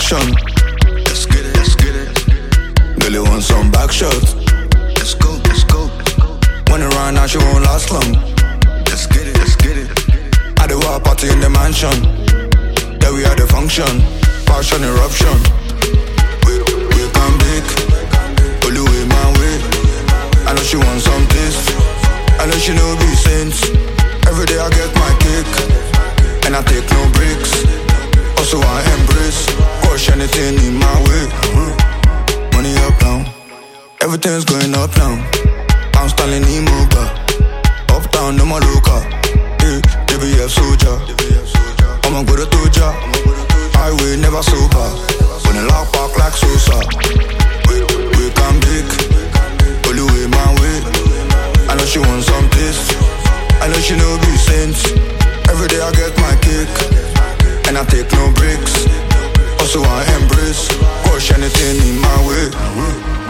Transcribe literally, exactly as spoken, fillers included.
action. Let's get it, let's get it. Girl, you want some back shots? Let's go, let's go, let's go. When it run out, she won't last long. Let's get it, let's get it. At the wild party in the mansion, yeah, we had the function. Passion eruption. We, we come big, only way my way. I know she wants some taste, I know she know be saints. Every day I get my cake, and I take no breaks. Also I embrace, push anything in my way. Money up now, everything's going up now. I'm Stanley Nimoga, uptown no more local. Hey, D B F soldier, I'ma go to Toja. Highway never sober, when the lock park like Sosa. We, we come big, only way my way. I know she wants some taste, I know she know be saints. Every day I get my cake, and I take no breaks. Also I embrace, push anything in my way.